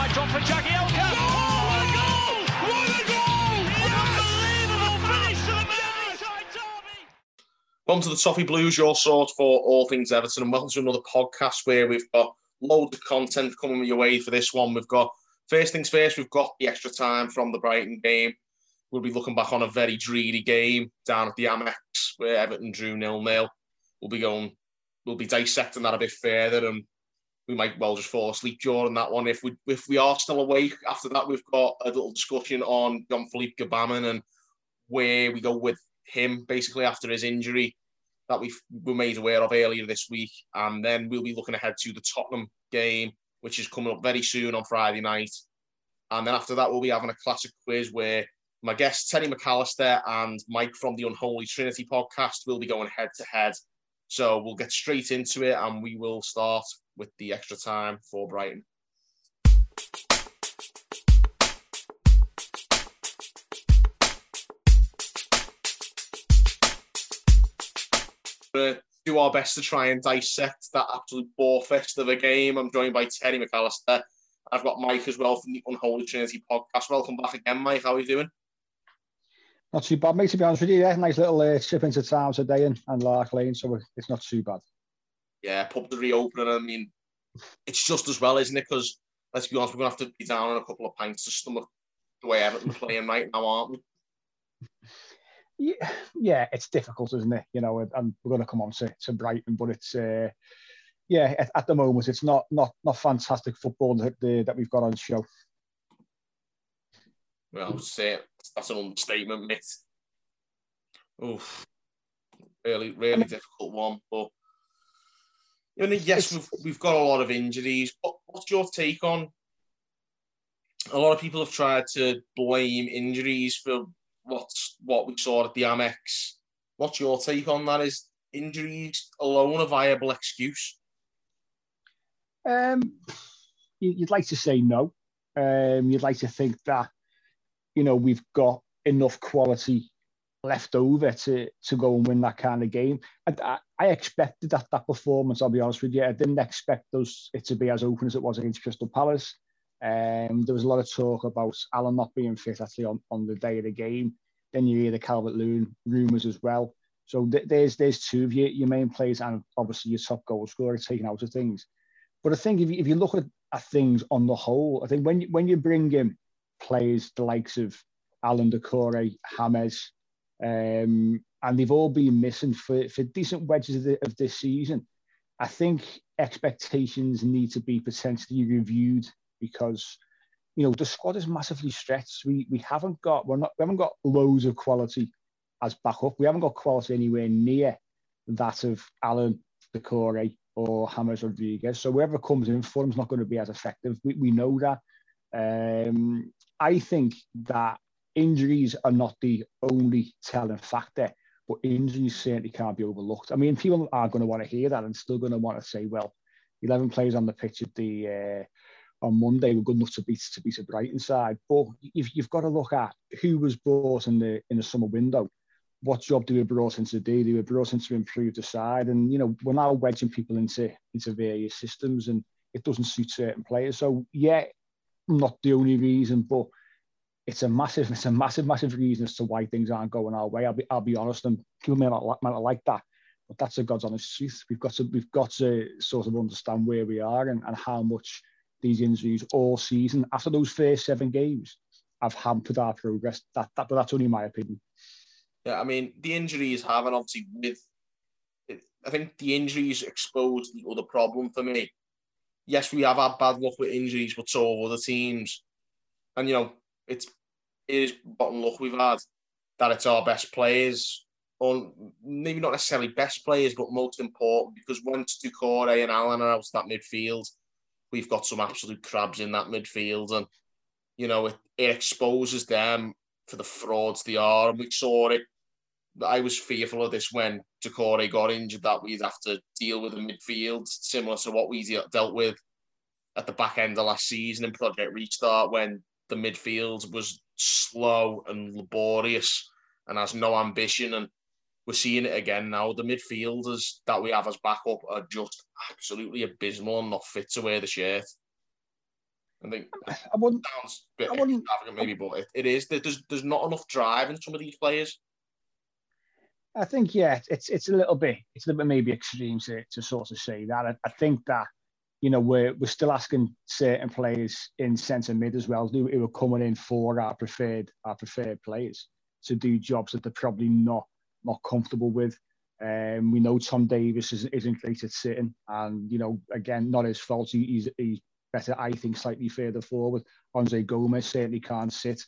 wide drop for Jagielka. Oh, what a goal! What a goal! Unbelievable finish to the Merseyside derby. Welcome to the Toffee Blues, your source for all things Everton, and welcome to another podcast where we've got loads of content coming your way for this one. We've got, first things first, we've got the extra time from the Brighton game. We'll be looking back on a very dreary game down at the Amex where Everton drew 0-0. We'll be dissecting that a bit further, and we might well just fall asleep during that one. If we are still awake after that, we've got a little discussion on Jean-Philippe Gbamin and where we go with him basically after his injury that we were made aware of earlier this week. And then we'll be looking ahead to the Tottenham game, which is coming up very soon on Friday night. And then after that, we'll be having a classic quiz where my guests, Terry McAllister and Mike from the Unholy Trinity podcast, will be going head to head. So we'll get straight into it, and we will start with the extra time for Brighton. We're going to do our best to try and dissect that absolute bore fest of a game. I'm joined by Terry McAllister. I've got Mike as well from the Unholy Trinity podcast. Welcome back again, Mike. How are you doing? Not too bad, mate, to be honest with you. Yeah, nice little trip into town today and Lark Lane, so it's not too bad. Yeah, pubs are reopening. I mean, it's just as well, isn't it? Because, let's be honest, we're going to have to be down on a couple of pints to stomach the way Everton's playing right now, aren't we? Yeah, it's difficult, isn't it? You know, and we're going to come on to Brighton, but it's, at the moment, it's not fantastic football that we've got on the show. Well, I would say that's an understatement, mate. Oof. Really difficult one. But you know, yes, we've got a lot of injuries. But what's your take on? A lot of people have tried to blame injuries for what we saw at the Amex. What's your take on that? Is injuries alone a viable excuse? You'd like to say no. You'd like to think that, you know, we've got enough quality left over to go and win that kind of game. I expected that performance, I'll be honest with you. I didn't expect it to be as open as it was against Crystal Palace. There was a lot of talk about Alan not being fit actually on the day of the game. Then you hear the Calvert-Lewin rumours as well. So there's two of your main players and obviously your top goal scorer taken out of things. But I think if you look at things on the whole, I think when you bring in players the likes of Alan Doucouré, James, and they've all been missing for decent wedges of this season, I think expectations need to be potentially reviewed because, you know, the squad is massively stretched. We haven't got loads of quality as backup. We haven't got quality anywhere near that of Alan Doucouré or James Rodriguez. So whoever comes in for him is not going to be as effective. We know that. I think that injuries are not the only telling factor, but injuries certainly can't be overlooked. I mean, people are going to want to hear that and still going to want to say, well, 11 players on the pitch at on Monday were good enough to beat a Brighton side. But you've got to look at who was brought in the summer window. What job they were brought in to do? They were brought in to improve the side. And, you know, we're now wedging people into various systems and it doesn't suit certain players. So, yeah, not the only reason, but it's a massive reason as to why things aren't going our way. I'll be honest, and people may not like that, but that's a God's honest truth. We've got to sort of understand where we are and how much these injuries all season after those first 7 games have hampered our progress. But that's only my opinion. Yeah, I mean, the injuries have, and obviously I think the injuries exposed the other problem for me. Yes, we have had bad luck with injuries, but so have other teams. And, you know, it is rotten luck we've had that it's our best players, or maybe not necessarily best players, but most important, because once Doucouré and Allen are out of that midfield, we've got some absolute crabs in that midfield. And, you know, it exposes them for the frauds they are. And we saw it. I was fearful of this when Doucouré got injured, that we'd have to deal with a midfield similar to what we dealt with at the back end of last season in Project Restart, when the midfield was slow and laborious and has no ambition. And we're seeing it again now. The midfielders that we have as backup are just absolutely abysmal and not fit to wear the shirt. I think I wouldn't. sounds a bit extravagant maybe, but it is. There's not enough drive in some of these players. I think, yeah, it's a little bit maybe extreme to sort of say that. I think that, you know, we're still asking certain players in centre mid as well who are coming in for our preferred players to do jobs that they're probably not comfortable with. We know Tom Davies isn't great at sitting, and, you know, again, not his fault. He's better, I think, slightly further forward. Andre Gomez certainly can't sit.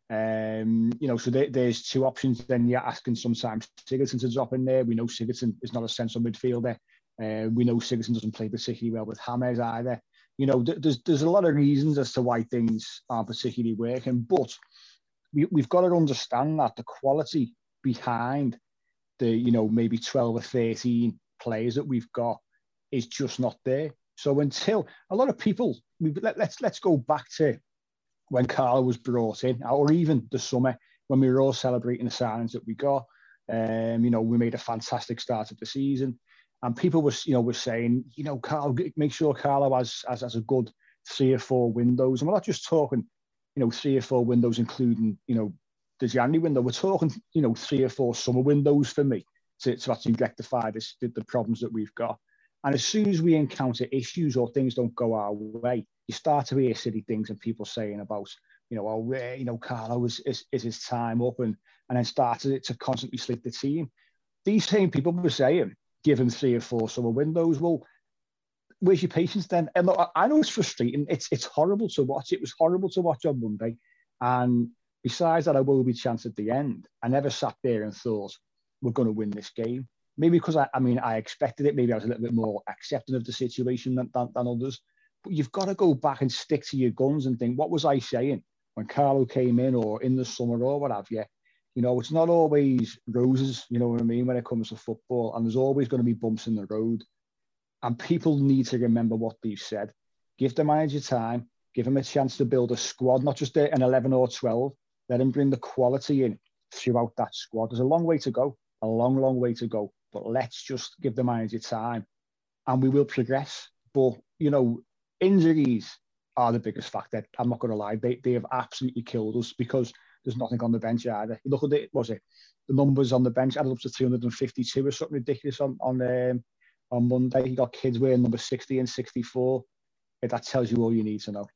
You know, so there's two options. Then you're asking sometimes Sigurdsson to drop in there. We know Sigurdsson is not a central midfielder. We know Sigurdsson doesn't play particularly well with James either. You know, there's a lot of reasons as to why things aren't particularly working, but we've got to understand that the quality behind the, you know, maybe 12 or 13 players that we've got is just not there. So until a lot of people, let's go back to when Carlo was brought in, or even the summer when we were all celebrating the signings that we got. You know, we made a fantastic start of the season, and people were saying, you know, Carlo, make sure Carlo has a good 3 or 4 windows, and we're not just talking, you know, 3 or 4 windows, including, you know, the January window. We're talking, you know, 3 or 4 summer windows for me to actually rectify the problems that we've got. And as soon as we encounter issues or things don't go our way, you start to hear silly things and people saying about, you know, oh, you know, Carlo is his time up, and then started to constantly slip the team. These same people were saying, give him 3 or 4 summer windows. Well, where's your patience then? And look, I know it's frustrating. It's horrible to watch. It was horrible to watch on Monday. And besides that, I will be chance at the end. I never sat there and thought, we're going to win this game. Maybe because I expected it. Maybe I was a little bit more accepting of the situation than others. But you've got to go back and stick to your guns and think, what was I saying when Carlo came in, or in the summer, or what have you? You know, it's not always roses, you know what I mean, when it comes to football. And there's always going to be bumps in the road. And people need to remember what they've said. Give the manager time. Give him a chance to build a squad, not just an 11 or 12. Let him bring the quality in throughout that squad. There's a long way to go. A long, long way to go. But let's just give the manager time, and we will progress. But, you know, injuries are the biggest factor. I'm not going to lie. They have absolutely killed us, because there's nothing on the bench either. You look at it, the numbers on the bench added up to 352 or something ridiculous on Monday. You got kids wearing number 60 and 64. That tells you all you need to know.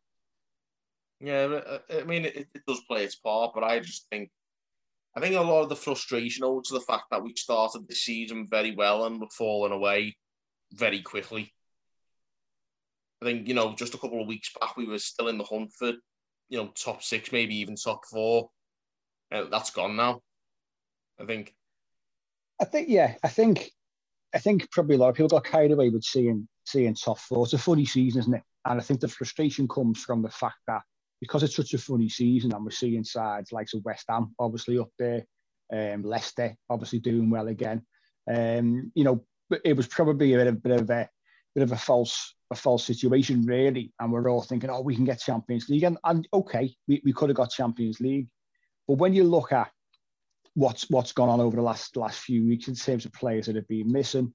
Yeah, I mean, it does play its part, but I think a lot of the frustration owes to the fact that we started the season very well and we're falling away very quickly. I think, you know, just a couple of weeks back, we were still in the hunt for, you know, top 6, maybe even top 4. That's gone now, I think. I think probably a lot of people got carried away with seeing top 4. It's a funny season, isn't it? And I think the frustration comes from the fact that because it's such a funny season, and we're seeing sides like West Ham obviously up there, Leicester obviously doing well again. You know, it was probably a bit of a false situation, really. And we're all thinking, oh, we can get Champions League, and okay, we could have got Champions League. But when you look at what's gone on over the last few weeks in terms of players that have been missing,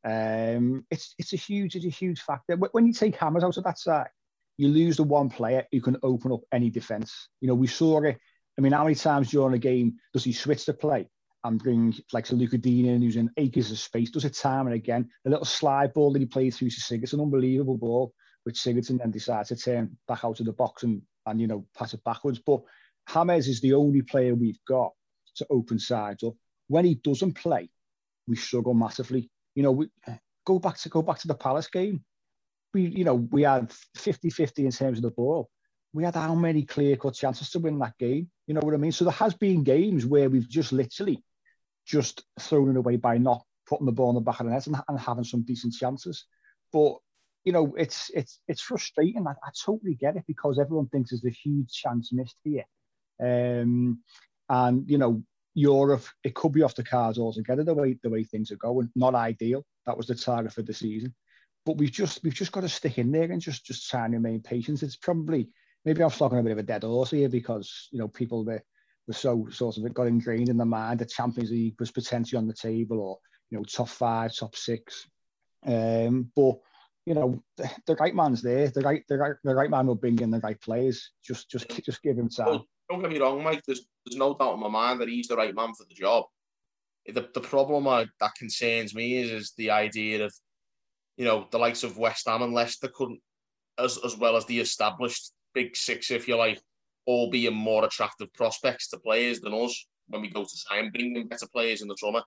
it's a huge factor. When you take Hammers out of that side, you lose the one player who can open up any defence. You know, we saw it. I mean, how many times during a game does he switch the play and bring like Luca Dini in, who's in acres of space? Does it time and again? A little slide ball that he played through to Sigurdsson, an unbelievable ball, which Sigurdsson then decides to turn back out of the box and you know, pass it backwards. But James is the only player we've got to open sides up. When he doesn't play, we struggle massively. You know, go back to the Palace game. We had 50-50 in terms of the ball. We had how many clear-cut chances to win that game? You know what I mean? So there has been games where we've just literally just thrown it away by not putting the ball in the back of the net and having some decent chances. But, you know, it's frustrating. I totally get it, because everyone thinks there's a huge chance missed here. And, you know, Europe, it could be off the cards altogether the way things are going. Not ideal. That was the target for the season. But we've just got to stick in there and just try and remain patient. It's probably, maybe I'm flogging a bit of a dead horse here, because, you know, people were so sort of got ingrained in their mind that Champions League was potentially on the table, or, you know, top 5, top 6. But you know, the right man's there. The right man will bring in the right players. Just give him time. Well, don't get me wrong, Mike. There's no doubt in my mind that he's the right man for the job. The problem that concerns me is the idea of, you know, the likes of West Ham and Leicester couldn't, as well as the established big six, if you like, all being more attractive prospects to players than us when we go to try and bring in better players in the summer.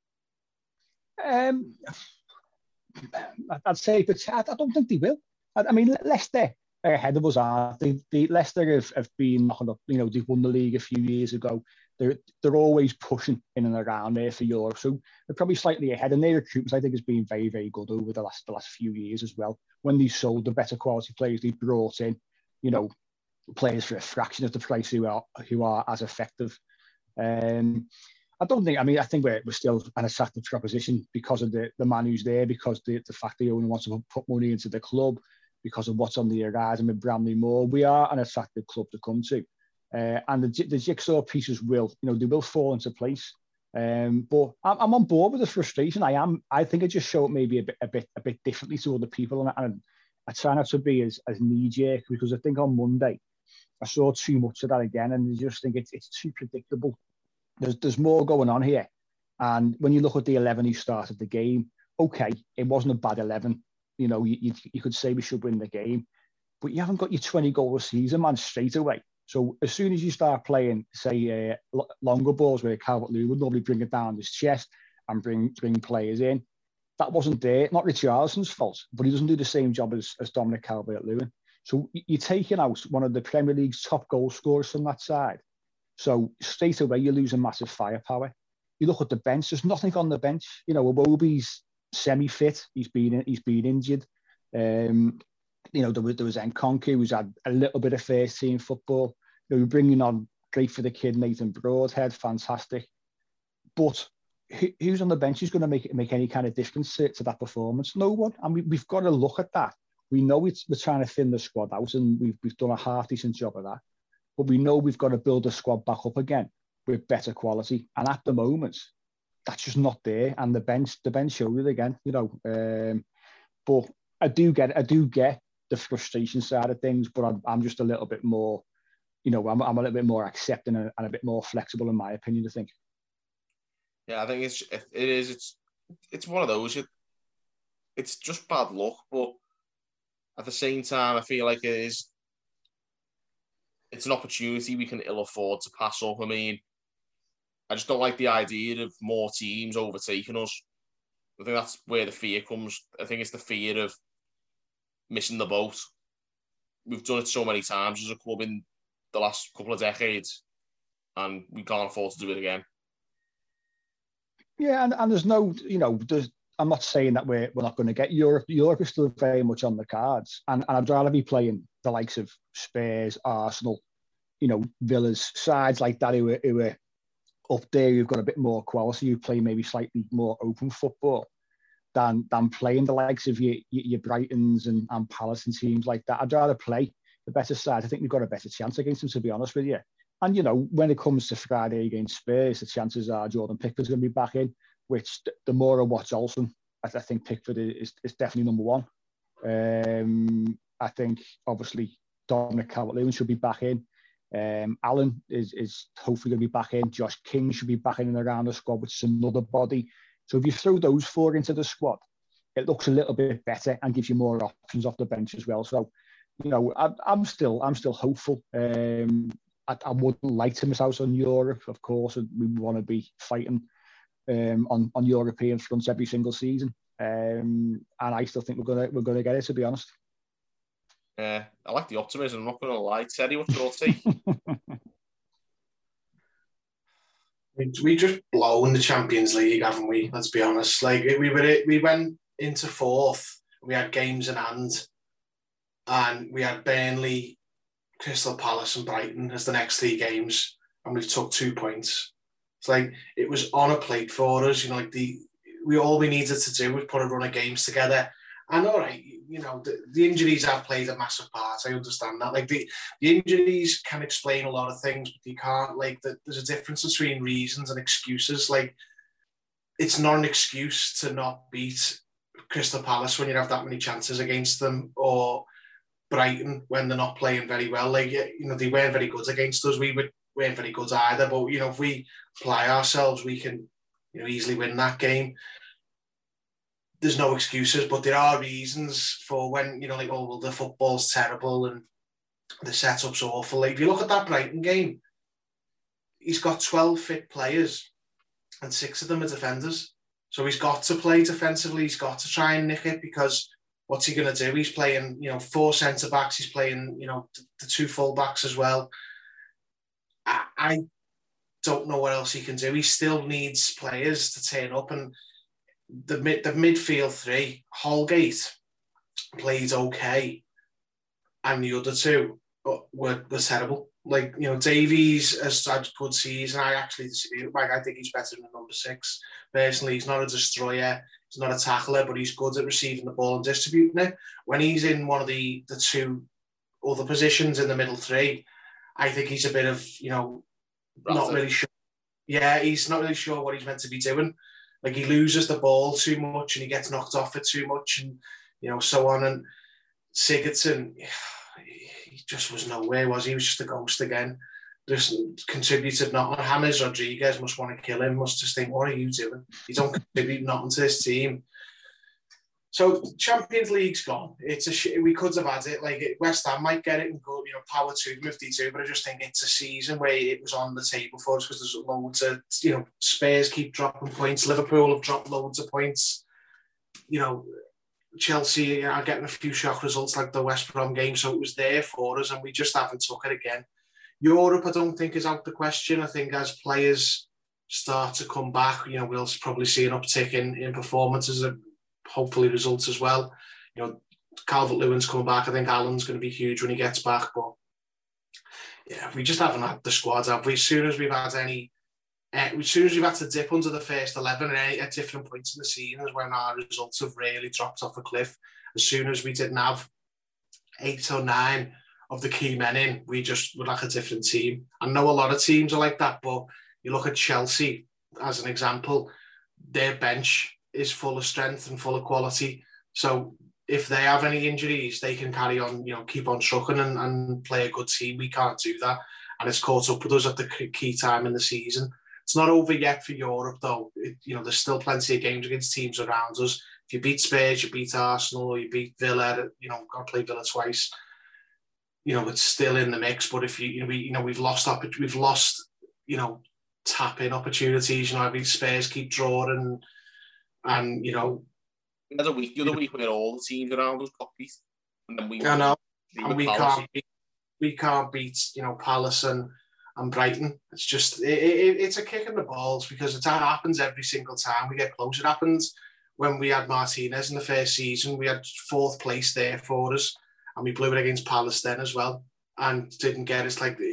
I'd say, but I don't think they will. I mean, Leicester are ahead of us, aren't they? Leicester have been knocking up, you know, they've won the league a few years ago. They're always pushing in and around there for Europe. So they're probably slightly ahead. And their recruitment, I think, has been very, very good over the last few years as well. When they sold the better quality players, they brought in, you know, players for a fraction of the price who are as effective. I think we're still an attractive proposition because of the man who's there, because the fact the owner wants to put money into the club, because of what's on the horizon with Bramley Moore. We are an attractive club to come to. And the jigsaw pieces will fall into place. But I'm on board with the frustration. I think I just show it maybe a bit differently to other people, and I try not to be as knee-jerk, because I think on Monday I saw too much of that again, and I just think it's too predictable. There's more going on here. And when you look at the 11 who started the game, okay, it wasn't a bad 11. You know, you could say we should win the game, but you haven't got your 20 goal a season, man, straight away. So as soon as you start playing, say, longer balls where Calvert-Lewin would normally bring it down his chest and bring players in, that wasn't there. Not Richarlison's fault, but he doesn't do the same job as Dominic Calvert-Lewin. So you're taking out one of the Premier League's top goal scorers from that side. So straight away, you're losing massive firepower. You look at the bench, there's nothing on the bench. You know, Iwobi's semi-fit. He's been injured. You know, there was Nkunku, who's had a little bit of first-team football. You know, we're bringing on, great for the kid, Nathan Broadhead, fantastic. But who's on the bench who's going to make any kind of difference to that performance? No one. And we've got to look at that. We know we're trying to thin the squad out, and we've done a half-decent job of that. But we know we've got to build the squad back up again with better quality. And at the moment, that's just not there. And the bench showed it again, you know. But I do get the frustration side of things, but I'm just a little bit more, you know, I'm a little bit more accepting and a bit more flexible, in my opinion, I think. Yeah, I think it's one of those. It's just bad luck, but at the same time, I feel like it's an opportunity we can ill afford to pass up. I mean, I just don't like the idea of more teams overtaking us. I think that's where the fear comes. I think it's the fear of missing the boat. We've done it so many times as a club in the last couple of decades, and we can't afford to do it again. Yeah, and there's no, you know, I'm not saying that we're not going to get Europe. Europe is still very much on the cards, and I'd rather be playing the likes of Spurs, Arsenal, you know, Villa's, sides like that who are up there, who've got a bit more quality, who play maybe slightly more open football, than playing the likes of your Brightons and Palace and teams like that. I'd rather play the better side. I think we've got a better chance against them, to be honest with you. And, you know, when it comes to Friday against Spurs, the chances are Jordan Pickford's going to be back in, which the more I watch Olsen, I think Pickford is definitely number one. I think, obviously, Dominic Calvert-Lewin should be back in. Allen is hopefully going to be back in. Josh King should be back in and around the squad, which is another body. So if you throw those four into the squad, it looks a little bit better and gives you more options off the bench as well. So, you know, I'm still hopeful. I wouldn't like to miss out on Europe, of course, and we want to be fighting on European fronts every single season. And I still think we're gonna get it, to be honest. I like the optimism, I'm not going to lie. Teddy, what's your take? We just blown the Champions League, haven't we? Let's be honest. Like we went into fourth. We had games in hand, and we had Burnley, Crystal Palace, and Brighton as the next 3 games, and we took 2 points. It's like it was on a plate for us. You know, like all we needed to do was put a run of games together. And all right, you know, the injuries have played a massive part. I understand that. Like the injuries can explain a lot of things, but you can't, like, there's a difference between reasons and excuses. Like, it's not an excuse to not beat Crystal Palace when you have that many chances against them, or Brighton when they're not playing very well. Like, you know, they weren't very good against us. We weren't very good either. But, you know, if we apply ourselves, we can, you know, easily win that game. There's no excuses, but there are reasons for when, you know, like, oh, well, the football's terrible and the setup's awful. Like, if you look at that Brighton game, he's got 12 fit players and 6 of them are defenders. So he's got to play defensively. He's got to try and nick it, because what's he going to do? He's playing, you know, 4 centre-backs. He's playing, you know, the 2 full-backs as well. I don't know what else he can do. He still needs players to turn up, and the midfield 3, Holgate played okay, and the other 2 were terrible. Like, you know, Davies has had good season. I actually disagree with Mike. I think he's better than number 6. Personally, he's not a destroyer. He's not a tackler, but he's good at receiving the ball and distributing it. When he's in one of the 2 other positions in the middle 3, I think he's a bit of, you know, not really sure. Yeah, he's not really sure what he's meant to be doing. Like, he loses the ball too much and he gets knocked off it too much, and, you know, so on. And Sigurdsson, he just was nowhere, was he? He was just a ghost again. Just contributed nothing. James Rodriguez must want to kill him, must just think, what are you doing? You don't contribute nothing to this team. So Champions League's gone. We could have had it. Like, West Ham might get it and go, you know, power to them if they do, but I just think it's a season where it was on the table for us, because there's loads of, you know, Spurs keep dropping points. Liverpool have dropped loads of points. You know, Chelsea are getting a few shock results like the West Brom game, so it was there for us and we just haven't took it again. Europe, I don't think, is out the question. I think as players start to come back, you know, we'll probably see an uptick in performances and hopefully results as well. You know, Calvert-Lewin's coming back. I think Allen's going to be huge when he gets back. But yeah, we just haven't had the squad, have we? As soon as we've had to dip under the first 11 at different points in the season is when our results have really dropped off a cliff. As soon as we didn't have 8 or 9 of the key men in, we just were like a different team. I know a lot of teams are like that, but you look at Chelsea as an example, their bench is full of strength and full of quality. So if they have any injuries, they can carry on, you know, keep on trucking and play a good team. We can't do that. And it's caught up with us at the key time in the season. It's not over yet for Europe, though. You know, there's still plenty of games against teams around us. If you beat Spurs, you beat Arsenal, or you beat Villa, you know, got to play Villa twice. You know, it's still in the mix. But if we've lost, you know, tap-in opportunities. You know, every Spurs keep drawing, and you know, the other week where all the teams around us got beat, and then we can't beat, you know, Palace and Brighton. It's just it's a kick in the balls, because it happens every single time we get close. It happens when we had Martinez in the first season. We had 4th place there for us, and we blew it against Palace then as well, and didn't get it. It's like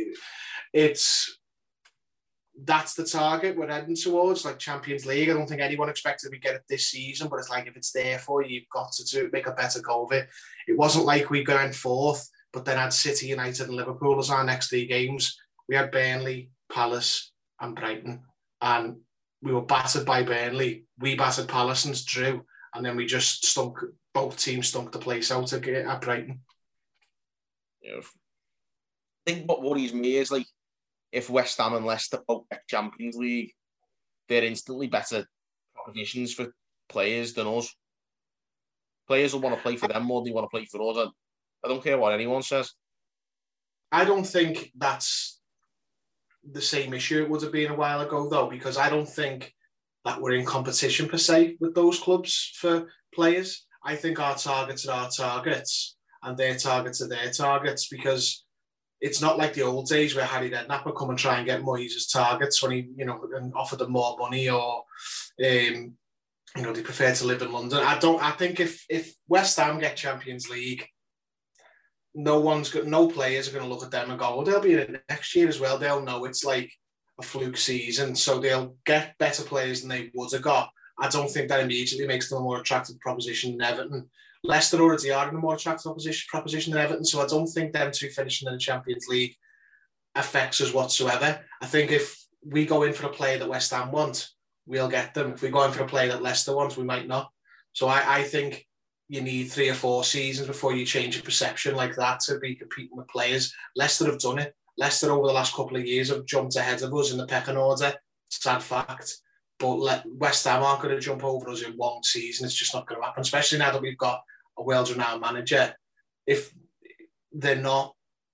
that's the target we're heading towards, like Champions League. I don't think anyone expected we get it this season, but it's like, if it's there for you, you've got to make a better go of it. It wasn't like we went 4th, but then had City, United and Liverpool as our next 3 games. We had Burnley, Palace and Brighton, and we were battered by Burnley. We battered Palace and drew, and then we just both teams stunk the place out at Brighton. Yeah. I think what worries me is, like, if West Ham and Leicester both get Champions League, they're instantly better propositions for players than us. Players will want to play for them more than they want to play for us. I don't care what anyone says. I don't think that's the same issue it would have been a while ago, though, because I don't think that we're in competition per se with those clubs for players. I think our targets are our targets and their targets are their targets, because it's not like the old days where Harry Redknapp would come and try and get Moyes' targets when he, you know, and offer them more money, or, you know, they prefer to live in London. I think if West Ham get Champions League, no players are going to look at them and go, well, they'll be in it next year as well. They'll know it's like a fluke season, so they'll get better players than they would have got. I don't think that immediately makes them a more attractive proposition than Everton. Leicester already are in a more attractive proposition than Everton, so I don't think them 2 finishing in the Champions League affects us whatsoever. I think if we go in for a player that West Ham want, we'll get them. If we go in for a player that Leicester wants, we might not. So I think you need 3 or 4 seasons before you change your perception like that to be competing with players. Leicester have done it. Leicester over the last couple of years have jumped ahead of us in the pecking order. Sad fact. But West Ham aren't going to jump over us in one season. It's just not going to happen, especially now that we've got a world-renowned manager. If they're not,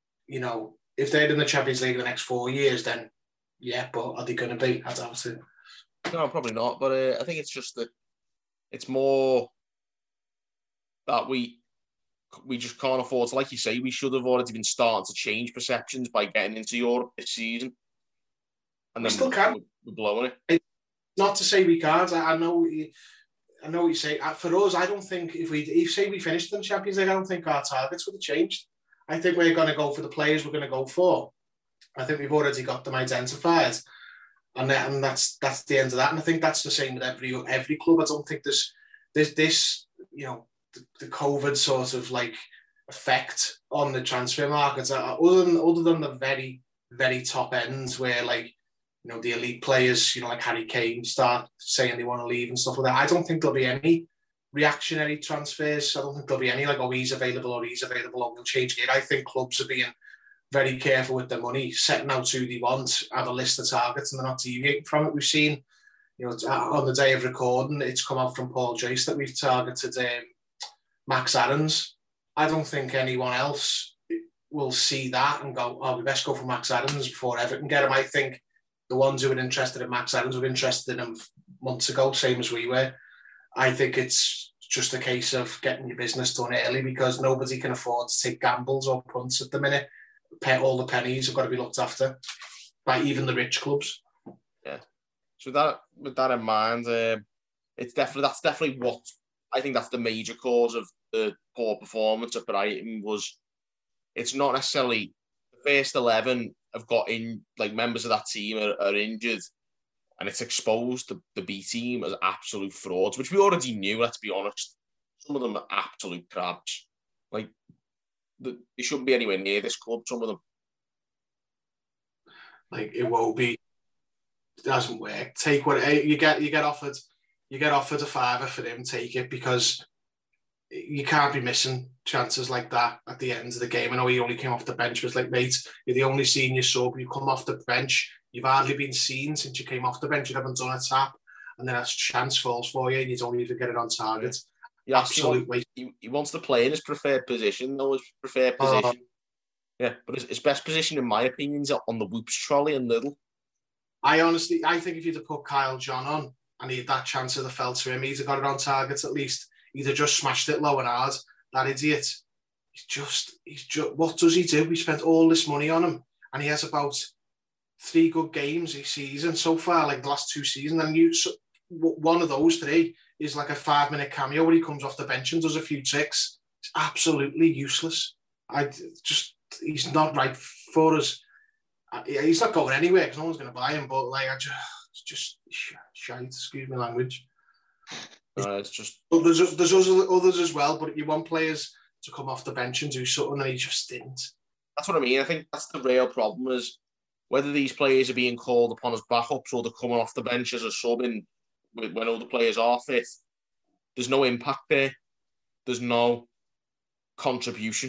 if they're in the Champions League in the next 4 years, then yeah, but are they going to be? I doubt it. No, probably not. But I think it's just that it's more that we just can't afford to, like you say, we should have already been starting to change perceptions by getting into Europe this season. And then we still can. We're blowing it. Not to say we can't. I know what you say. For us, I don't think if we finished in the Champions League, I don't think our targets would have changed. I think we're going to go for the players we're going to go for. I think we've already got them identified, and that's the end of that. And I think that's the same with every club. I don't think there's this the COVID sort of like effect on the transfer markets, other than the very, very top ends where the elite players, like Harry Kane, start saying they want to leave and stuff like that. I don't think there'll be any reactionary transfers. I don't think there'll be any he's available or we'll change it. I think clubs are being very careful with their money, setting out who they want, have a list of targets, and they're not deviating from it. We've seen, on the day of recording, it's come out from Paul Joyce that we've targeted Max Aarons. I don't think anyone else will see that and go, we best go for Max Aarons before Everton get him. I think the ones who were interested in Max Aarons were interested in him months ago, same as we were. I think it's just a case of getting your business done early because nobody can afford to take gambles or punts at the minute. All the pennies have got to be looked after by even the rich clubs. Yeah. So with that in mind, that's definitely what I think that's the major cause of the poor performance at Brighton was. It's not necessarily the first 11 have got in, members of that team are injured, and it's exposed the B team as absolute frauds, which we already knew, let's be honest. Some of them are absolute crabs. They shouldn't be anywhere near this club, some of them. It won't be. It doesn't work. Take what you get offered. You get offered a fiver for him, take it, because you can't be missing chances like that at the end of the game. I know he only came off the bench. It was mate, you're the only senior sub. You come off the bench. You've hardly been seen since you came off the bench. You haven't done a tap. And then a chance falls for you and you don't even get it on target. Yeah, absolutely. He wants to play in his preferred position, though, his preferred position. Yeah, but his best position, in my opinion, is on the whoops trolley and Little. I think if you'd have put Kyle John on and he had that chance of the fell to him, he'd have got it on target at least. He'd have just smashed it low and hard. That idiot. He's just, what does he do? We spent all this money on him and he has about 3 good games this season so far, the last 2 seasons. And one of those 3 is a 5-minute cameo where he comes off the bench and does a few tricks. It's absolutely useless. He's not right for us. He's not going anywhere because no one's going to buy him. But just shite. Excuse my language. It's just. But there's others as well. But you want players to come off the bench and do something, and he just didn't. That's what I mean. I think that's the real problem is whether these players are being called upon as backups or they're coming off the bench as a sub in when other players are fit. There's no impact there. There's no contribution.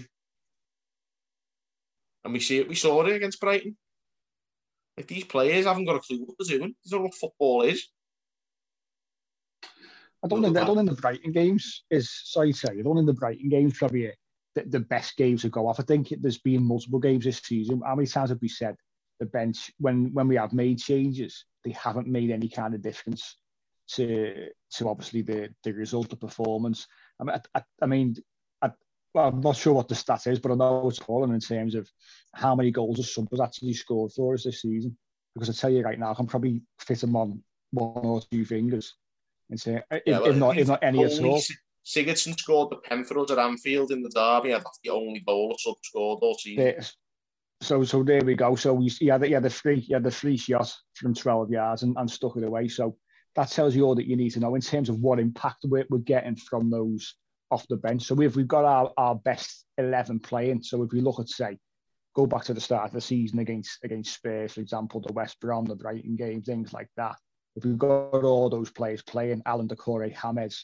And we saw it against Brighton. These players haven't got a clue what they're doing. They don't know what football is. I don't think the Brighton games the Brighton games probably the best games to go off. I think there's been multiple games this season. How many times have we said the bench, when we have made changes, they haven't made any kind of difference to obviously the result of performance. I'm not sure what the stat is, but I know it's fallen in terms of how many goals a sub has actually scored for us this season. Because I tell you right now, I can probably fit them on 1 or 2 fingers and say, if not any at all. Sigurdsson scored the pen for us at Anfield in the derby. That's the only goal a sub scored all season. So there we go. So he had the free shot from 12 yards and stuck it away. So that tells you all that you need to know in terms of what impact we're getting from those off the bench. So if we've got our best 11 playing, so if we look at, say, go back to the start of the season against Spurs, for example, the West Brom, the Brighton game, things like that. If we've got all those players playing, Alan Doucouré, James,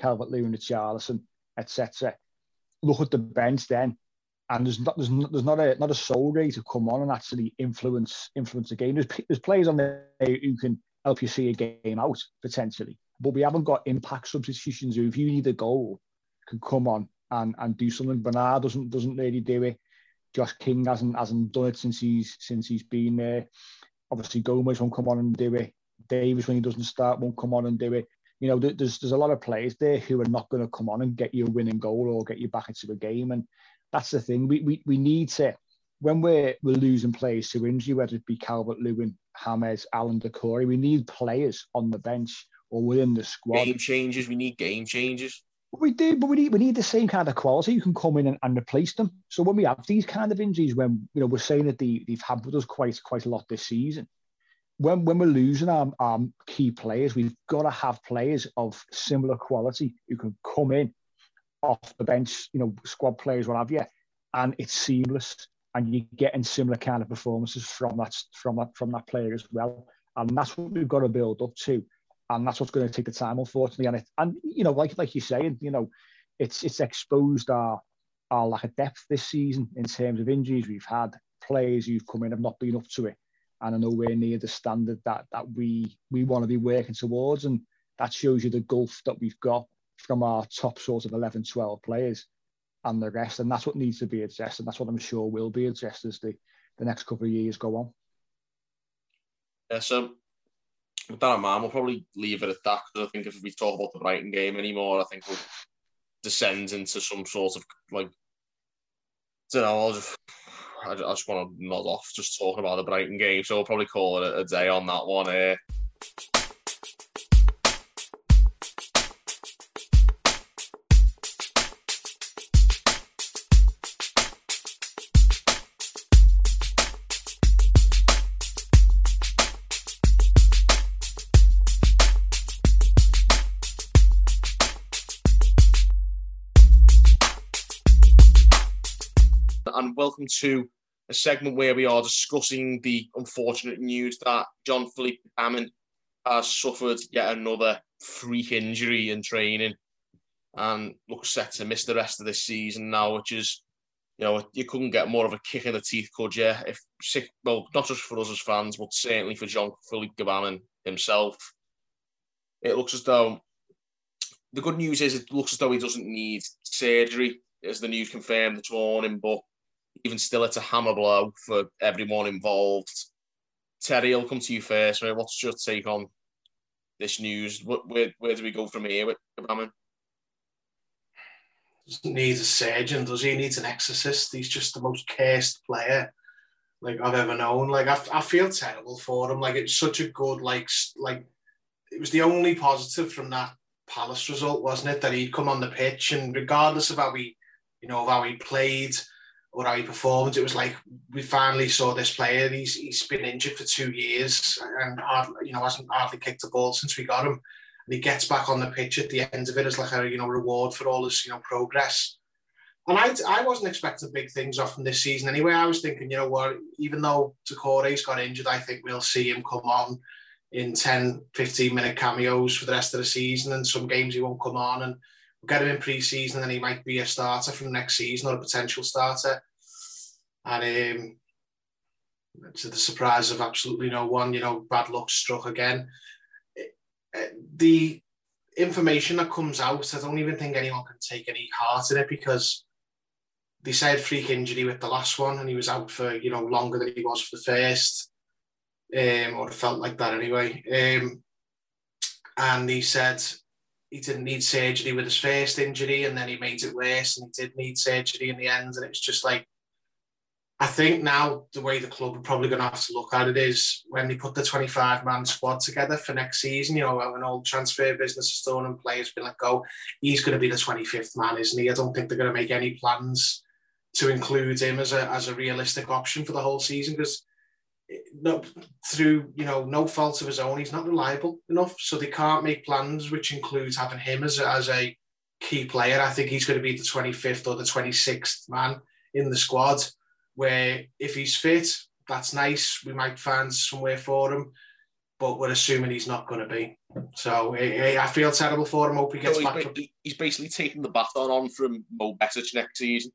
Calvert-Lewin, Richarlison, etc. Look at the bench then, and there's not a soul ready to come on and actually influence the game. There's players on there who can help you see a game out potentially, but we haven't got impact substitutions who, if you need a goal, can come on and do something. Bernard doesn't really do it. Josh King hasn't done it since he's been there. Obviously, Gomez won't come on and do it. Davis, when he doesn't start, won't come on and do it. You know, there's a lot of players there who are not going to come on and get you a winning goal or get you back into a game. And that's the thing. We need to, when we're losing players to injury, whether it be Calvert-Lewin, James, Alan Doucouré, we need players on the bench or within the squad. Game changers. We need game changers. We do, but we need the same kind of quality. You can come in and replace them. So when we have these kind of injuries, when we're saying that they've had with us quite a lot this season, when we're losing our key players, we've got to have players of similar quality who can come in off the bench, squad players, what have you, and it's seamless, and you're getting similar kind of performances from that player as well. And that's what we've got to build up to. And that's what's going to take the time, unfortunately. And like you're saying, it's exposed our lack of depth this season in terms of injuries. We've had players who've come in have not been up to it and are nowhere near the standard that we want to be working towards. And that shows you the gulf that we've got from our top sort of 11, 12 players and the rest. And that's what needs to be addressed. And that's what I'm sure will be addressed as the next couple of years go on. Yeah, so with that in mind, we'll probably leave it at that, because I think if we talk about the Brighton game anymore, I think we'll descend into some sort of, I don't know, I just want to nod off just talking about the Brighton game, so we'll probably call it a day on that one. And welcome to a segment where we are discussing the unfortunate news that Jean-Philippe Gbamin has suffered yet another freak injury in training and looks set to miss the rest of this season now, which is, you couldn't get more of a kick in the teeth, could you? Well, not just for us as fans, but certainly for Jean-Philippe Gbamin himself. It looks as though, the good news is it looks as though he doesn't need surgery, as the news confirmed this morning, but even still, it's a hammer blow for everyone involved. Terry, I'll come to you first. Mate. What's your take on this news? Where do we go from here with Gbamin? Doesn't need a surgeon, does he? He needs an exorcist. He's just the most cursed player I've ever known. I feel terrible for him. It's such a good it was the only positive from that Palace result, wasn't it? That he'd come on the pitch, and regardless of how he played or how he performed, it was like we finally saw this player. He's been injured for 2 years and hasn't hardly kicked a ball since we got him. And he gets back on the pitch at the end of it as a reward for all his progress. And I wasn't expecting big things off him this season anyway. I was thinking, even though Doucouré's got injured, I think we'll see him come on in 10, 15-minute cameos for the rest of the season, and some games he won't come on, and we'll get him in pre-season and then he might be a starter from next season or a potential starter. And to the surprise of absolutely no one, bad luck struck again. The information that comes out, I don't even think anyone can take any heart in it, because they said freak injury with the last one and he was out for, longer than he was for the first, or it felt like that anyway. And he said he didn't need surgery with his first injury, and then he made it worse, and he did need surgery in the end. And it's just I think now the way the club are probably going to have to look at it is when they put the 25-man squad together for next season, when all transfer business is done and players been let go, he's going to be the 25th man, isn't he? I don't think they're going to make any plans to include him as a realistic option for the whole season, because through no fault of his own, he's not reliable enough. So they can't make plans which includes having him as a key player. I think he's going to be the 25th or the 26th man in the squad, where if he's fit, that's nice. We might find somewhere for him. but we're assuming he's not going to be. So I feel terrible for him. Hope he gets back up. He's basically taking the baton on from Mo Besic next season.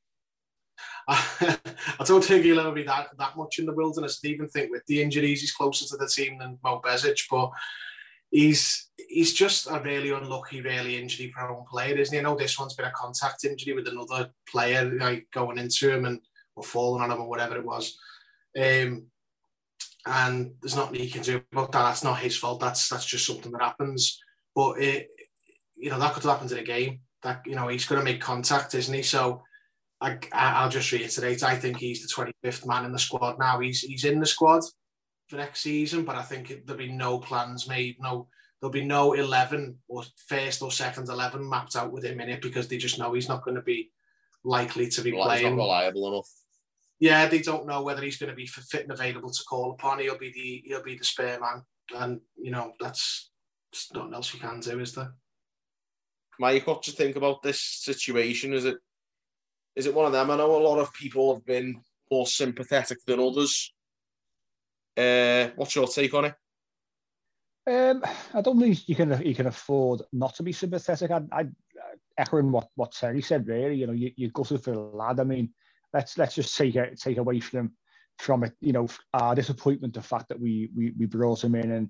I don't think he'll ever be that much in the wilderness. I even think with the injuries, he's closer to the team than Mo Besic, but he's just a really unlucky, really injury-prone player, isn't he? I know this one's been a contact injury with another player like going into him or falling on him or whatever it was. And there's nothing he can do about that. That's not his fault. That's just something that happens. But that could happen to the game. That he's going to make contact, isn't he? So I'll just reiterate. I think he's the 25th man in the squad now. He's in the squad for next season, but I think there'll be no plans made. There'll be no 11 or first or second 11 mapped out with him in it because they just know he's not going to be likely to be playing. He's not reliable enough. Yeah, they don't know whether he's going to be fit and available to call upon. He'll be the spare man, and that's nothing else you can do, is there? Mike, what do you think about this situation? Is it one of them? I know a lot of people have been more sympathetic than others. What's your take on it? I don't think you can afford not to be sympathetic. I echoing what Terry said. Really, you gutted for the lad. I mean, let's just take away from it. Our disappointment, the fact that we brought him in,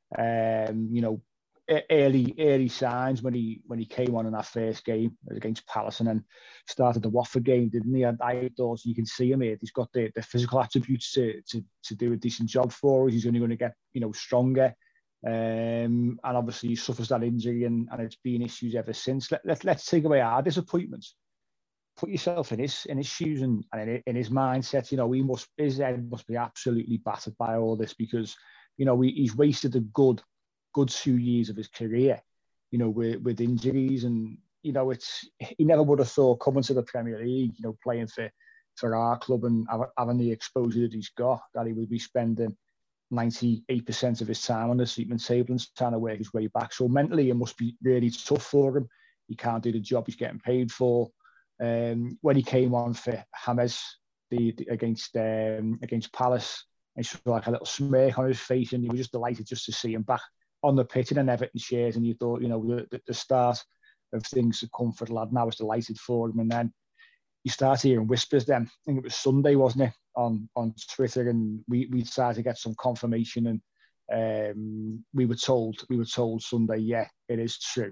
and early signs when he came on in that first game against Palace and then started the Watford game, didn't he? I thought you can see him here. He's got the physical attributes to do a decent job for us. He's only going to get stronger. And obviously he suffers that injury and it's been issues ever since. Let's take away our disappointments. Put yourself in his shoes and in his mindset. His head must be absolutely battered by all this because he's wasted a good 2 years of his career, with injuries, and he never would have thought coming to the Premier League, playing for our club and having the exposure that he's got, that he would be spending 98% of his time on the treatment table and trying to work his way back. So mentally, it must be really tough for him. He can't do the job he's getting paid for. When he came on for James against Palace, he saw like a little smirk on his face, and he was just delighted just to see him back on the pitch in an Everton shares. And you thought, the start of things to come for the lad. And I was delighted for him. And then you start hearing whispers. Then I think it was Sunday, wasn't it, on Twitter, and we started to get some confirmation, and we were told Sunday, yeah, it is true.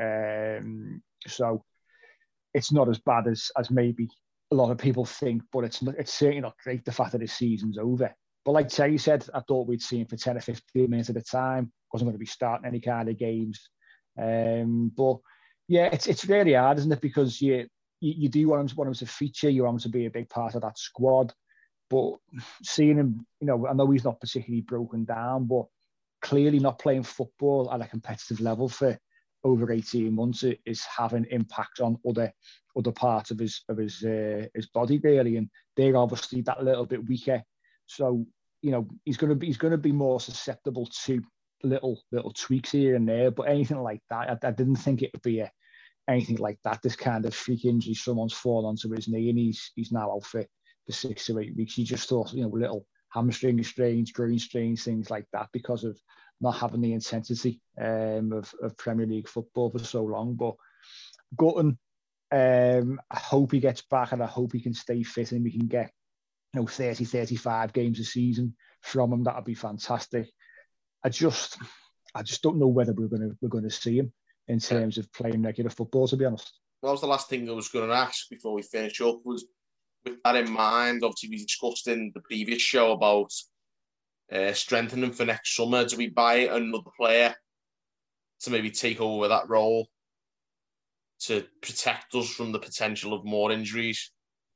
So it's not as bad as maybe a lot of people think, but it's certainly not great, the fact that his season's over. But like Terry said, I thought we'd see him for 10 or 15 minutes at a time. Wasn't going to be starting any kind of games. But yeah, it's really hard, isn't it? Because you do want him to feature, you want him to be a big part of that squad. But seeing him, I know he's not particularly broken down, but clearly not playing football at a competitive level for over 18 months is having impact on other parts of his body, really. And they're obviously that little bit weaker. So, he's going to be more susceptible to little tweaks here and there. But anything like that, I didn't think it would be anything like that. This kind of freak injury, someone's fallen onto his knee and he's now out for 6 to 8 weeks. You just thought, little hamstring strains, groin strains, things like that, because of not having the intensity of Premier League football for so long. But Gutton, I hope he gets back, and I hope he can stay fit and we can get 30, 35 games a season from him. That would be fantastic. I just don't know whether we're going to see him in terms of playing regular football, to be honest. That was the last thing I was going to ask before we finish up. Was with that in mind, obviously we discussed in the previous show about strengthening for next summer. Do we buy another player to maybe take over that role to protect us from the potential of more injuries?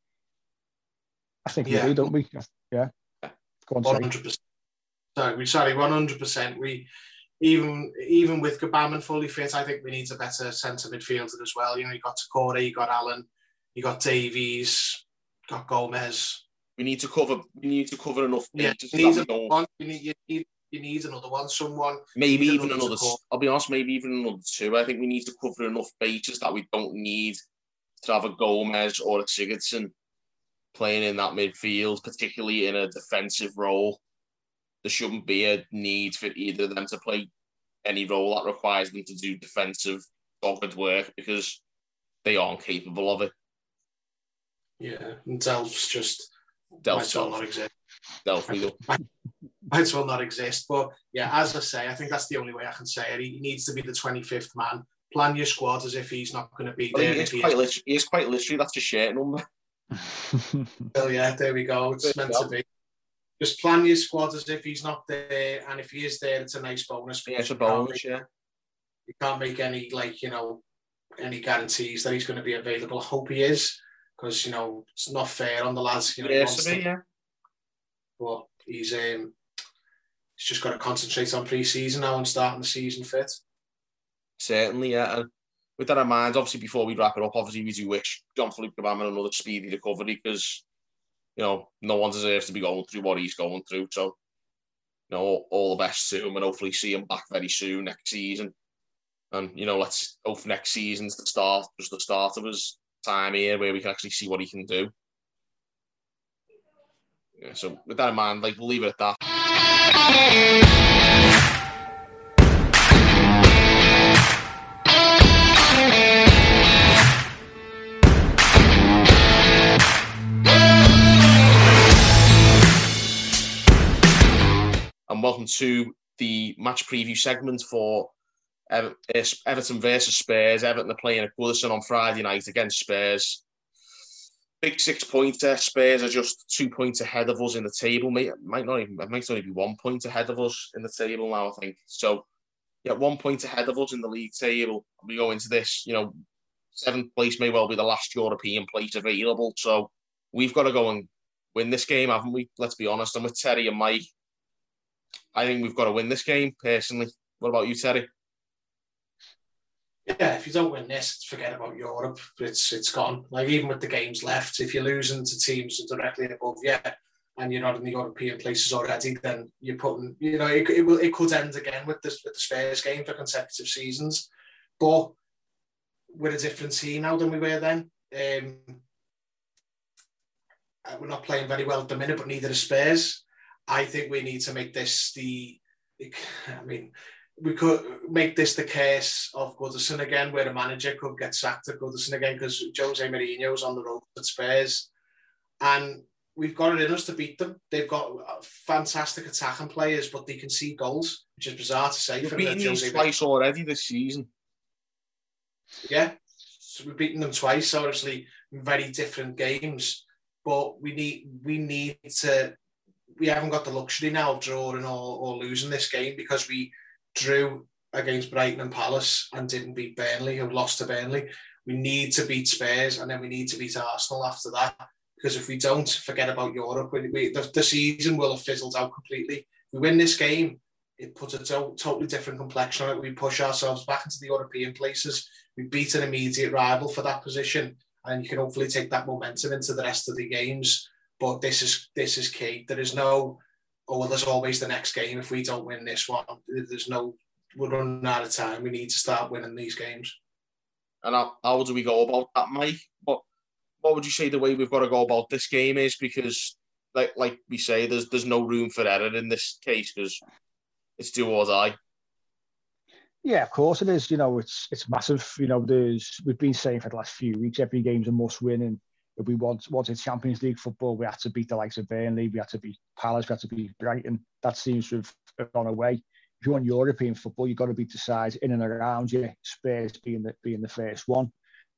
I think we do, don't we? Yeah. Go on, 100%. Sorry, 100%. We even with Gbamin fully fit, I think we need a better centre midfielder as well. You got Takore, you got Allen, you got Davies, got Gomez. We need to cover enough. Yeah, you need another one. Someone. Maybe even another. I'll be honest. Maybe even another two. I think we need to cover enough bases that we don't need to have a Gomez or a Sigurdsson playing in that midfield, particularly in a defensive role. there shouldn't be a need for either of them to play any role that requires them to do defensive, dogged work because they aren't capable of it. Yeah, and Delph's just Delph might as well not exist. Delphi, Might as well not exist. But yeah, as I say, I think that's the only way I can say it. He needs to be the 25th man. Plan your squad as if he's not going to be there. He is quite literally, that's a shirt number. Oh yeah, there we go. It's meant to be. Just plan your squad as if he's not there, and if he is there, it's a nice bonus. Yeah, it's a bonus, yeah. You can't make any, any guarantees that he's going to be available. I hope he is, because, it's not fair on the lads. Yeah. But he's just got to concentrate on pre-season now and starting the season fit. Certainly, yeah. And with that in mind, obviously, before we wrap it up, obviously, we do wish Jean-Philippe Gbamin another speedy recovery because, no one deserves to be going through what he's going through. So, all the best to him and hopefully see him back very soon next season. And, let's hope next season's the start of his time here where we can actually see what he can do. Yeah, so with that in mind, we'll leave it at that. And welcome to the match preview segment for Everton versus Spurs. Everton are playing at Goodison on Friday night against Spurs. Big 6-pointer. Spurs are just 2 points ahead of us in the table. It might only be 1 point ahead of us in the table now, I think. So, 1 point ahead of us in the league table. We go into this, 7th place may well be the last European place available. So, we've got to go and win this game, haven't we? Let's be honest. I'm with Terry and Mike. I think we've got to win this game, personally. What about you, Terry? Yeah, if you don't win this, forget about Europe. It's gone. Even with the games left, if you're losing to teams directly above you and you're not in the European places already, then you're putting, it could end again with the Spurs game for consecutive seasons. But we're a different team now than we were then. We're not playing very well at the minute, but neither are Spurs. I think we need to make this we could make this the case of Goodison again, where a manager could get sacked at Goodison again because Jose Mourinho's on the road at Spurs. And we've got it in us to beat them. They've got fantastic attacking players, but they can see goals, which is bizarre to say. We've beaten them twice already this season. Yeah, so we've beaten them twice, obviously very different games. But we haven't got the luxury now of drawing or losing this game because we drew against Brighton and Palace and didn't beat Burnley, who lost to Burnley. We need to beat Spurs and then we need to beat Arsenal after that, because if we don't, forget about Europe. The season will have fizzled out completely. If we win this game, it puts a totally different complexion on it. We push ourselves back into the European places. We beat an immediate rival for that position, and you can hopefully take that momentum into the rest of the games. But this is key. There is no, there's always the next game. If we don't win this one, we're running out of time. We need to start winning these games. And how do we go about that, Mike? What would you say the way we've got to go about this game is? Because, like we say, there's no room for error in this case because it's do or die. Yeah, of course it is. It's massive. We've been saying for the last few weeks, every game's a must win, and if we wanted Champions League football, we had to beat the likes of Burnley, we had to beat Palace, we had to beat Brighton. That seems to have gone away. If you want European football, you've got to beat the sides in and around you, Spurs being the first one.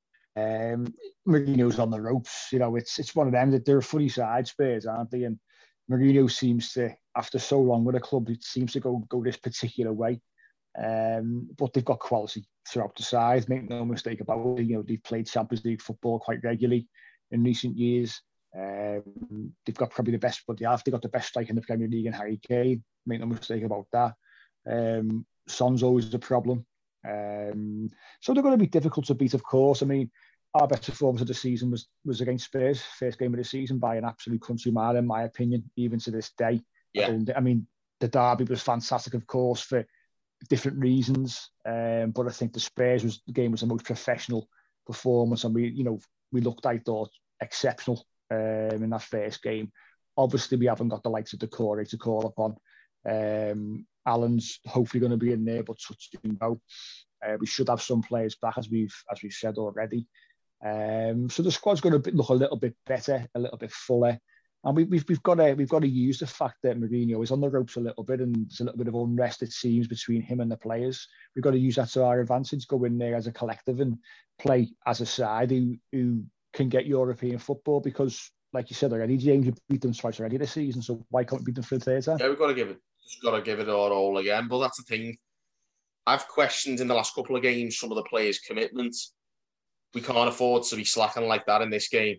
Mourinho's on the ropes. It's one of them that they're a funny side, Spurs, aren't they? And Mourinho seems to, after so long with a club, it seems to go this particular way. But they've got quality throughout the side, make no mistake about it. They've played Champions League football quite regularly in recent years. They've got probably the best, but they've got the best strike in the Premier League in Harry Kane. Make no mistake about that. Son's always a problem. So they're going to be difficult to beat, of course. I mean, our best performance of the season was against Spurs, first game of the season, by an absolute country mile, in my opinion, even to this day. Yeah. I mean, the derby was fantastic, of course, for different reasons. But I think the Spurs game was the most professional performance, and we looked, I thought, exceptional in that first game. Obviously, we haven't got the likes of Decore to call upon. Alan's hopefully going to be in there, but touching go. We should have some players back, as we've said already. So the squad's going to look a little bit better, a little bit fuller, and we've got to use the fact that Mourinho is on the ropes a little bit, and there's a little bit of unrest, it seems, between him and the players. We've got to use that to our advantage, go in there as a collective and play as a side who can get European football, because, like you said already, James, you beat them twice already this season, so why can't we beat them for the third time? Yeah, we've got to give it our all again. But that's the thing. I've questioned in the last couple of games some of the players' commitments. We can't afford to be slacking like that in this game.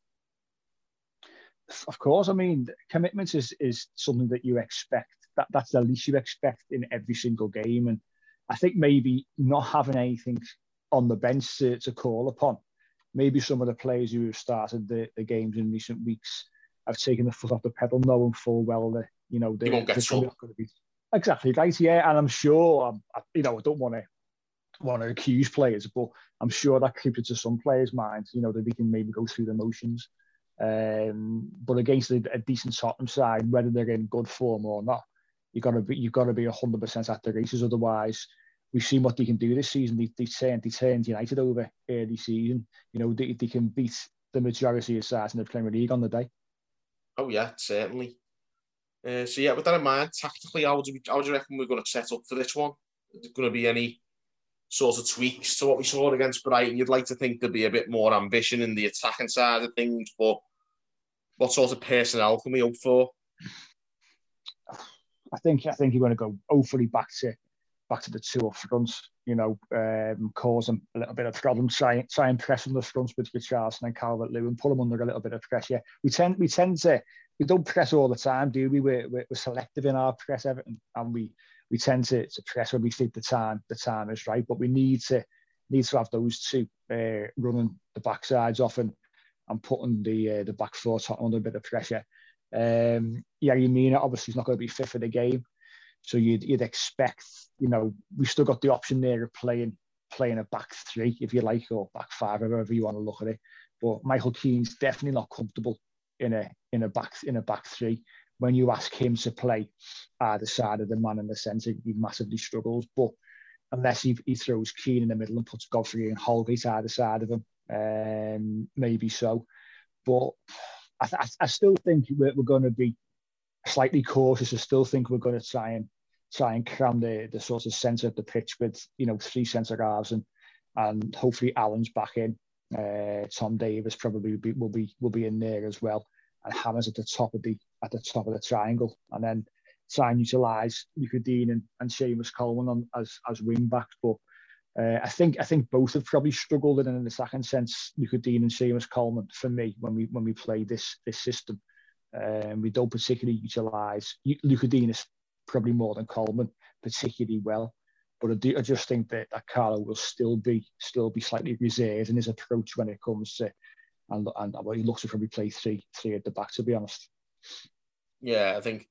Of course, I mean, commitment is something that you expect. That's the least you expect in every single game. And I think maybe not having anything on the bench to call upon, maybe some of the players who have started the games in recent weeks have taken the foot off the pedal, knowing full well that, you know, they won't get trouble. Exactly, right, yeah. And I'm sure, you know, I don't want to accuse players, but I'm sure that creeps into some players' minds, you know, that they can maybe go through the motions. But against a decent Tottenham side, whether they're in good form or not, you've got to be 100% at the races. Otherwise, we've seen what they can do this season. They turned United over early season. You know, they can beat the majority of sides in the Premier League on the day. Oh yeah, certainly. So yeah, with that in mind, tactically, how do you reckon we're going to set up for this one? Is there going to be any sort of tweaks to what we saw against Brighton? You'd like to think there'd be a bit more ambition in the attacking side of things, but what sort of personnel can we hope for? I think you're going to go hopefully back to the two up front. You know, cause them a little bit of problem. Try and press on the front with Richarlison and Calvert-Lewin, pull them under a little bit of pressure. We don't press all the time, do we? We're selective in our press, Everton, and we tend to press when we think the time is right. But we need to have those two running the backsides off and putting the back four under a bit of pressure. Mina obviously is not going to be fit for the game, so you'd expect, you know, we've still got the option there of playing a back three, if you like, or back five, however you want to look at it. But Michael Keane's definitely not comfortable in a back three. When you ask him to play either side of the man in the centre, he massively struggles. But unless he throws Keane in the middle and puts Godfrey and Holgate either side of him, maybe so. But I still think we're going to be slightly cautious. I still think we're going to try and cram the sort of centre of the pitch with, you know, three centre halves and hopefully Alan's back in. Tom Davis probably will be in there as well, and Hammers at the top of the triangle, and then try and utilise Luca Dean and Seamus Coleman as wing backs. But I think both have probably struggled in the second sense. Luca Dean and Seamus Coleman, for me, when we play this system, we don't particularly utilise Luca Dean is probably more than Coleman particularly well. But I just think that Carlo will still be slightly reserved in his approach when it comes to, and he looks to probably play three at the back, to be honest. Yeah, I think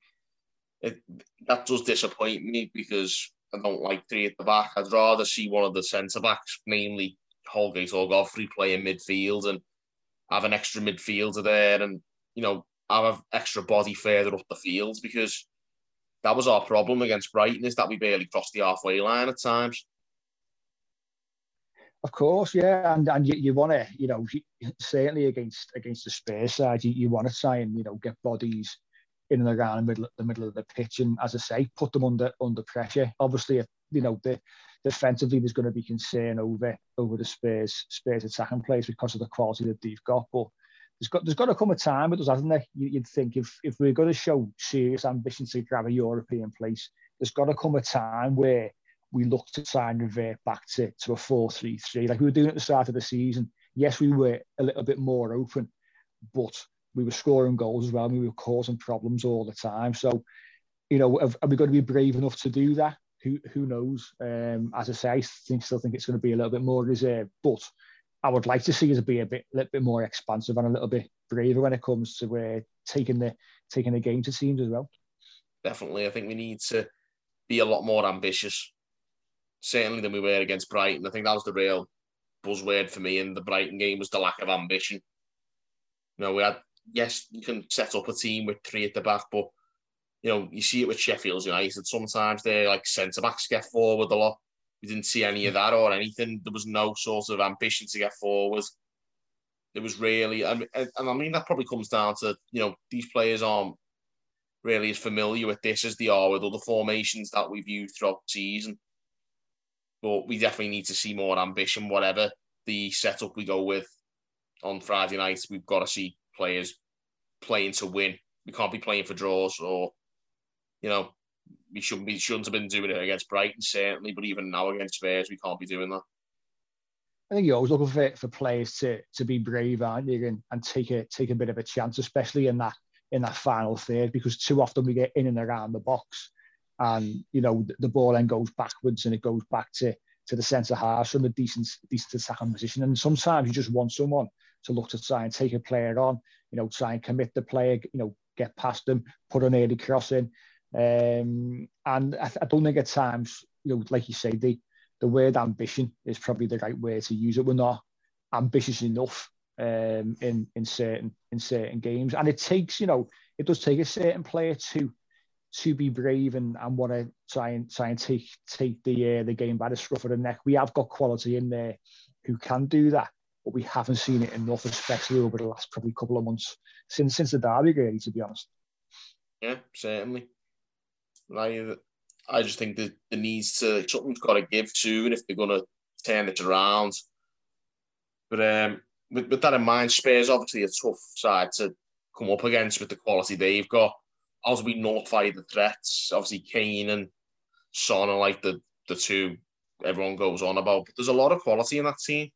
that does disappoint me, because I don't like three at the back. I'd rather see one of the centre backs, namely Holgate or Godfrey, play in midfield and have an extra midfielder there, and, you know, have extra body further up the field, because that was our problem against Brighton, is that we barely crossed the halfway line at times. Of course, yeah, and you want to, you know, certainly against the Spurs side, you want to try and, you know, get bodies in and around the middle of the pitch, and, as I say, put them under pressure. Obviously, you know, defensively there's going to be concern over the Spurs attacking players because of the quality that they've got, but there's got to come a time with us, hasn't there? You'd think if we're going to show serious ambition to grab a European place, there's got to come a time where we look to try and revert back to a 4-3-3 like we were doing at the start of the season. Yes, we were a little bit more open, but we were scoring goals as well. We were causing problems all the time. So, you know, are we going to be brave enough to do that? Who knows? As I say, I still think it's going to be a little bit more reserved, but I would like to see us be a little bit more expansive and a little bit braver when it comes to taking the game to teams as well. Definitely, I think we need to be a lot more ambitious, certainly than we were against Brighton. I think that was the real buzzword for me in the Brighton game, was the lack of ambition. You know, you can set up a team with three at the back, but you see it with Sheffield United. Sometimes their like centre backs get forward a lot. We didn't see any of that or anything. There was no sort of ambition to get forward. It was really, and I mean that probably comes down to these players aren't really as familiar with this as they are with other formations that we've used throughout the season. But we definitely need to see more ambition, whatever the setup we go with on Friday night. We've got to see players playing to win. We can't be playing for draws, or we shouldn't have been doing it against Brighton certainly, but even now against Spurs, we can't be doing that. I think you're always looking for players to be brave, aren't you, and take a bit of a chance, especially in that final third, because too often we get in and around the box, and the ball then goes backwards and it goes back to the centre half from a decent attacking position, and sometimes you just want someone to look to try and take a player on, try and commit the player, get past them, put an early cross in, and I don't think at times, like you say, the word ambition is probably the right way to use it. We're not ambitious enough in certain games, and it takes it does take a certain player to be brave and want to try and take the game by the scruff of the neck. We have got quality in there who can do that, but we haven't seen it enough, especially over the last probably couple of months since the derby, really, to be honest. Yeah, certainly. I just think that something's got to give soon if they're going to turn it around. But with that in mind, Spurs obviously a tough side to come up against with the quality they've got. As we nullify the threats, obviously Kane and Son are like the two everyone goes on about. But there's a lot of quality in that team.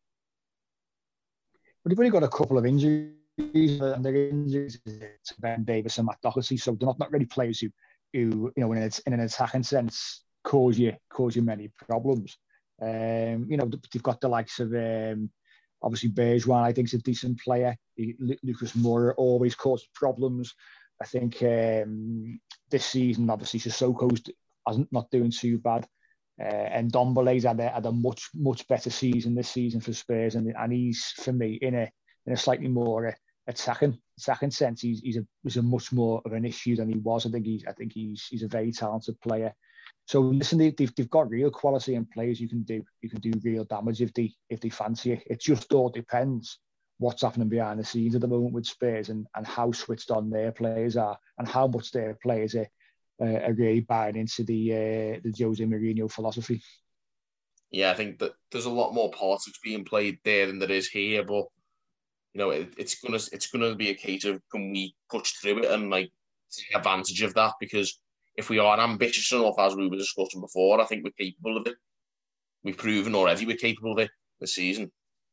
But they've only got a couple of injuries, and their injuries to Ben Davis and Matt Doherty, so they're not really players who in an attacking sense cause you many problems. They've got the likes of obviously Bergwijn, I think, is a decent player. Lucas Moura always causes problems. I think this season, obviously, Sissoko's not doing too bad. And Ndombele's had a much better season this season for Spurs, and he's, for me, in a slightly more attacking sense, he's a much more of an issue than he was. I think he's a very talented player. So listen, they've got real quality in players you can do real damage if they fancy it. It just all depends what's happening behind the scenes at the moment with Spurs and how switched on their players are and how much their players are really buying into the Jose Mourinho philosophy. Yeah, I think that there's a lot more politics being played there than there is here, but it's gonna be a case of, can we push through it and like take advantage of that? Because if we are ambitious enough, as we were discussing before, I think we're capable of it. We've proven already we're capable of it this season.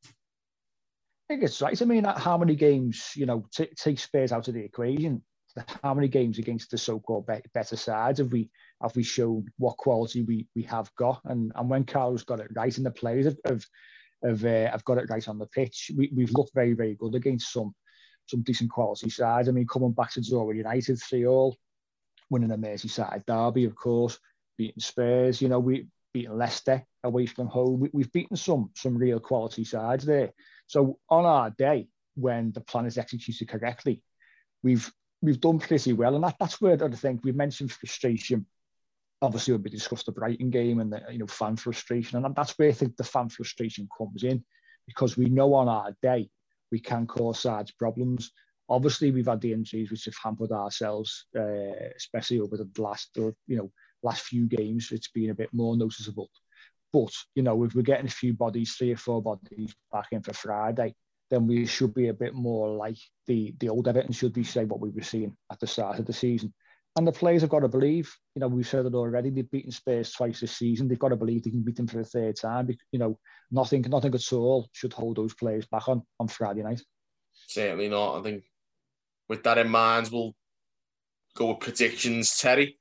I think it's right. I mean, how many games, take Spurs out of the equation, how many games against the so-called better sides have we shown what quality we have got? And when Carlo's got it right and the players have got it right on the pitch, we've looked very, very good against some decent quality sides. I mean, coming back to draw with United 3-3, winning a Merseyside derby, of course, beating Spurs, we beaten Leicester away from home. We've beaten some real quality sides there. So on our day, when the plan is executed correctly, we've done pretty well. And that's where I think we mentioned frustration. Obviously, we discussed the Brighton game and the fan frustration. And that's where I think the fan frustration comes in, because we know on our day, we can cause sides problems. Obviously, we've had the injuries which have hampered ourselves, especially over the last few games. It's been a bit more noticeable. But, if we're getting a few bodies, 3 or 4 bodies back in for Friday, then we should be a bit more like the old Everton should be, say, what we were seeing at the start of the season. And the players have got to believe, we've said it already, they've beaten Spurs twice this season. They've got to believe they can beat them for a third time. Nothing at all should hold those players back on Friday night. Certainly not. I think with that in mind, we'll go with predictions. Terry?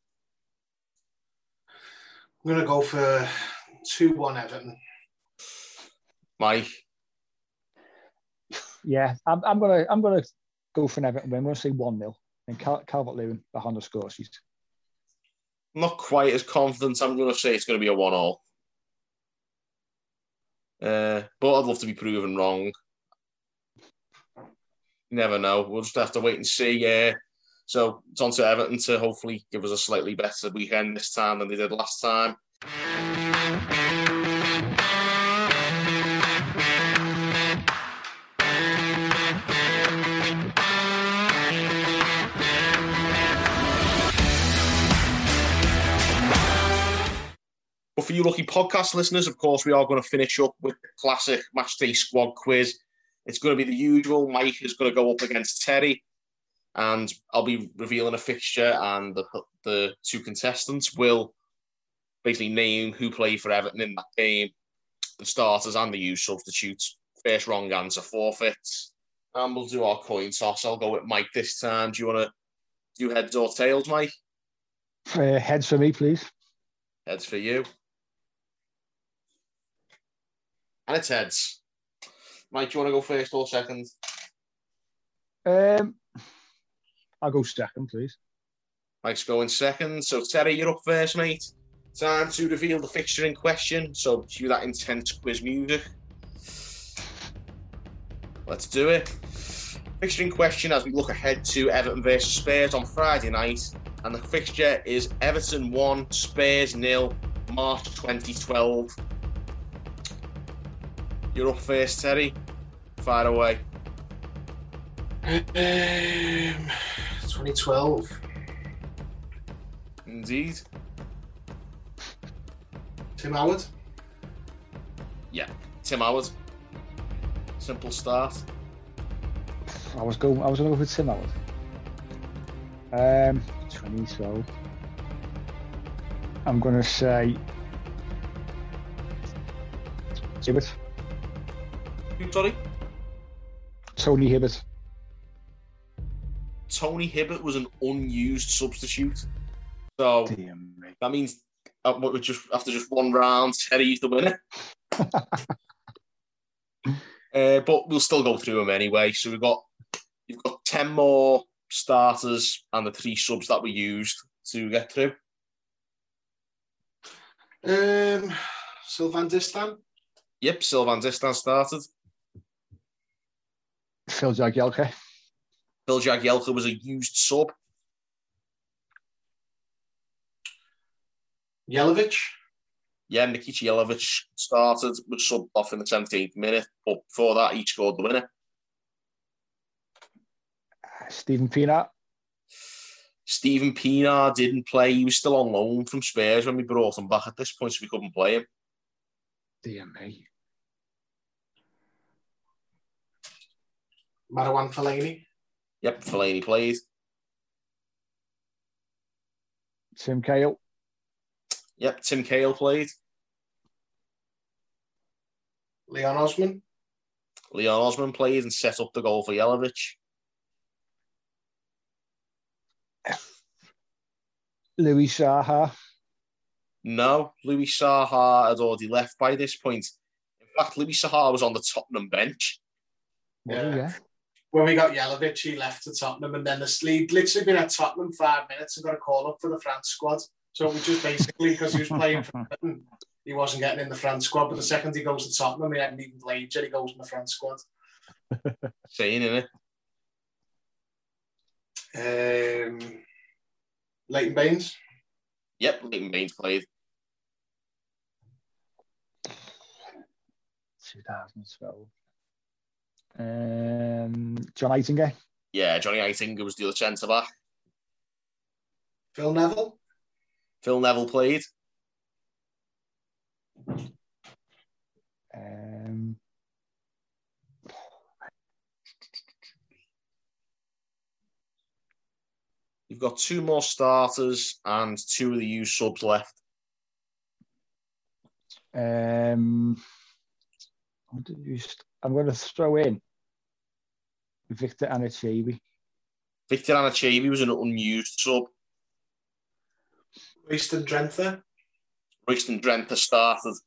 I'm going to go for 2-1 Everton. Mike? Yeah, I'm gonna go for an Everton win. I'm gonna say 1-0, and Calvert-Lewin behind the score sheet. I'm not quite as confident. I'm gonna say it's gonna be a 1-1. But I'd love to be proven wrong. You never know. We'll just have to wait and see. So it's on to Everton to hopefully give us a slightly better weekend this time than they did last time. But for you lucky podcast listeners, of course, we are going to finish up with the classic Matchday Squad quiz. It's going to be the usual. Mike is going to go up against Terry, and I'll be revealing a fixture, and the two contestants will basically name who played for Everton in that game, the starters and the used substitutes. First wrong answer forfeits. And we'll do our coin toss. I'll go with Mike this time. Do you want to do heads or tails, Mike? Heads for me, please. Heads for you. And it's heads. Mike, do you want to go first or second? I'll go second, please. Mike's going second. So, Terry, you're up first, mate. Time to reveal the fixture in question. So, cue that intense quiz music. Let's do it. Fixture in question as we look ahead to Everton versus Spurs on Friday night. And the fixture is Everton 1, Spurs 0, March 2012. You're up first, Terry. Fire away. 2012. Indeed. Tim Howard. Yeah, Tim Howard. Simple start. I was going to go for Tim Howard. 2012. I'm going to say Hibbert. Sorry? Tony Hibbert. Tony Hibbert was an unused substitute. So that means we just after just one round, Terry's the winner. But we'll still go through them anyway. So you've got 10 more starters and the 3 subs that we used to get through. Sylvain Distin. Yep, Sylvain Distin started. Phil Jagielka. Phil Jagielka was a used sub. Jelavic. Yeah, Nikica Jelavic started, was subbed off in the 17th minute, but before that, he scored the winner. Stephen Pienaar. Stephen Pienaar didn't play. He was still on loan from Spurs when we brought him back at this point, so we couldn't play him. Dear me. Marouane Fellaini. Yep, Fellaini played. Tim Cahill. Yep, Tim Cahill played. Leon Osman. Leon Osman played and set up the goal for Jelavic. Louis Saha. No, Louis Saha had already left by this point. In fact, Louis Saha was on the Tottenham bench. Yeah. When we got Jelavic, he left to Tottenham, and then the lead literally been at Tottenham 5 minutes and got a call up for the France squad. So it was just basically because he was playing for Britain, he wasn't getting in the France squad. But the second he goes to Tottenham, he hadn't even played yet. He goes in the France squad. Saying, innit? Leighton Baines. Yep, Leighton Baines played. 2012. John Eitinger. Yeah, Johnny Eitinger was the other centre back. Phil Neville. Phil Neville played. You've got 2 more starters and 2 of the used subs left. I'm going to throw in Victor Anichebe. Victor Anichebe was an unused sub. Royston Drenthe. Royston Drenthe started.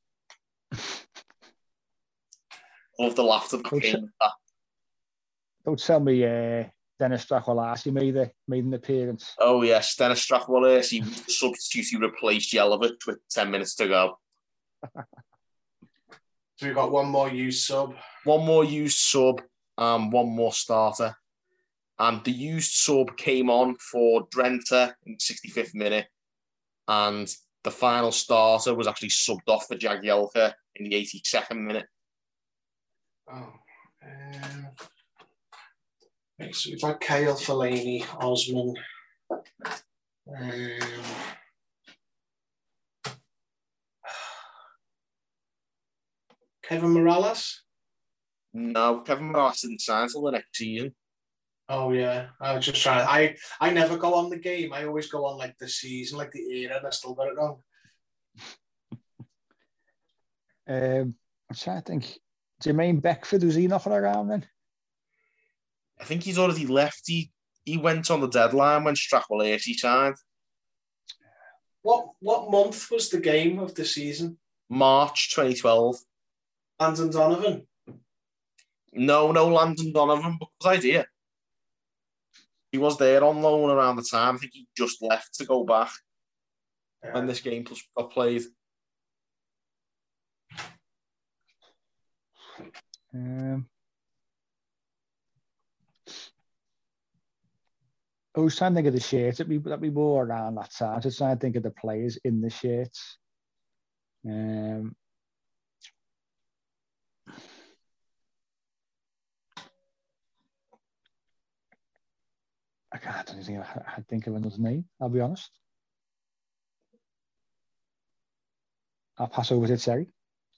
Love the laughter that came with that. Don't tell me Dennis Strachwalasi made an appearance. Oh yes, Dennis Strachwalasi. He was the substitute who replaced Jelavic with 10 minutes to go. So we've got 1 more used sub. 1 more used sub and 1 more starter. And the used sub came on for Drenthe in the 65th minute. And the final starter was actually subbed off for Jagielka in the 82nd minute. Oh. So we've had Cahill, Fellaini, Osman. Kevin Morales? No, Kevin Morales didn't sign until the next season. Oh, yeah. I was just trying. I never go on the game. I always go on like the season, like the era, and I still got it wrong. I'm trying to think. Jermaine Beckford, was he not around then? I think he's already left. He went on the deadline when Strachwalesi signed. What month was the game of the season? March 2012. Landon Donovan? No Landon Donovan, but good idea. He was there on loan around the time. I think he just left to go back when this game got played. I was trying to think of the shirts that we wore around that time. I was trying to think of the players in the shirts. I don't think I think of another name, I'll be honest. I'll pass over to Terry.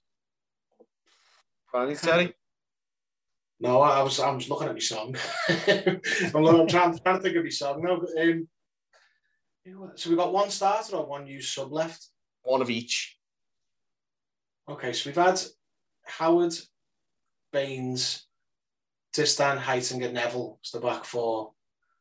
Thanks, Terry. No, I was looking at my song. I'm trying to think of my song now. So we got one starter or one used sub left? One of each. Okay, so we've had Howard, Baines, Distan, Heitinger, Neville as the back four.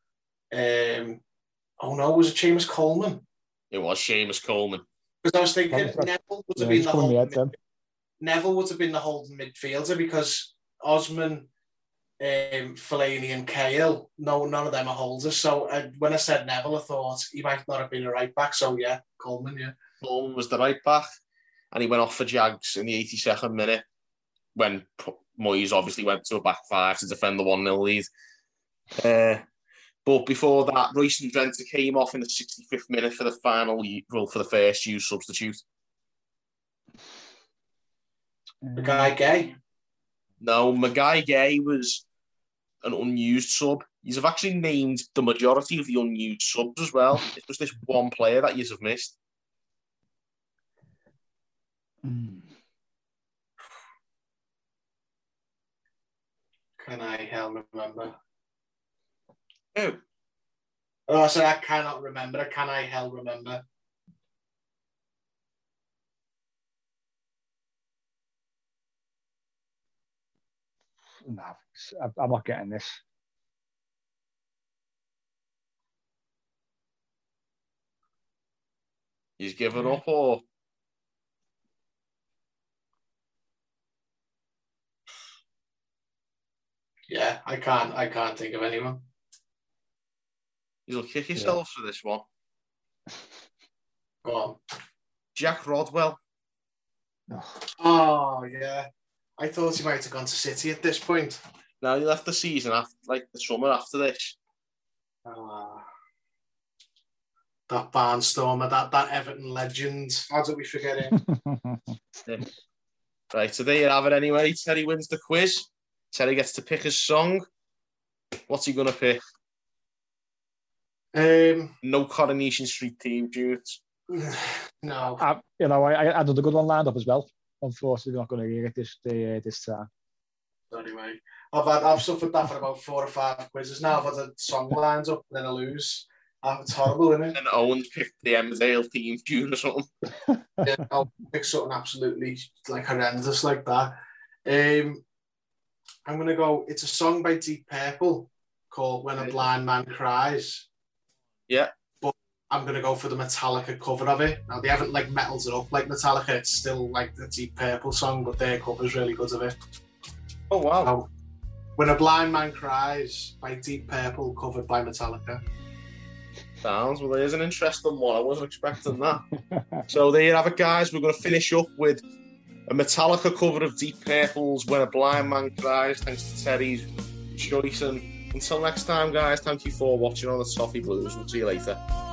Was it Seamus Coleman? It was Seamus Coleman. Because I was thinking Neville would have been the holding. Neville would have been the holding midfielder because Osman, Fellaini, and Cahill, none of them are holders. So when I said Neville, I thought he might not have been a right back. So yeah, Coleman. Yeah, Coleman was the right back, and he went off for Jags in the 82nd minute when Moyes obviously went to a back five to defend the 1-0 lead. But before that, Royston Drenthe came off in the 65th minute for the first used substitute. Mackay Gay? No, Mackay Gay was an unused sub. You've actually named the majority of the unused subs as well. It's just this one player that you've missed. Can I remember? Who? Oh, I said I cannot remember. Can I remember? No, I'm not getting this. He's given up, or yeah, I can't think of anyone. You'll kick yourself for this one. Go on. Jack Rodwell. Oh yeah, I thought he might have gone to City at this point. No, he left the season after, like the summer after this. That Barnstormer, that Everton legend. How did we forget him? Right, so there you have it anyway. Terry wins the quiz. Terry gets to pick his song. What's he going to pick? No Coronation Street theme tunes. No. I had a good one lined up as well. Unfortunately, we're not going to hear it this time. Anyway, I've suffered that for about 4 or 5 quizzes now. I've had a song lined up and then I lose. It's horrible, isn't it? And Owen picked the Emmerdale theme tune or something. Yeah, I'll pick something absolutely like horrendous like that. I'm going to go, it's a song by Deep Purple called When a Blind Man Cries. Yeah. But I'm going to go for the Metallica cover of it. Now, they haven't like metalled it up like Metallica. It's still like the Deep Purple song, but their cover's really good of it. Oh, wow. So, When a Blind Man Cries by Deep Purple, covered by Metallica. Sounds, well, there's an interesting one. I wasn't expecting that. So there you have it, guys. We're going to finish up with a Metallica cover of Deep Purple's When a Blind Man Cries, thanks to Terry's choice. And Until next time, guys, thank you for watching on the Toffee Blues. We'll see you later.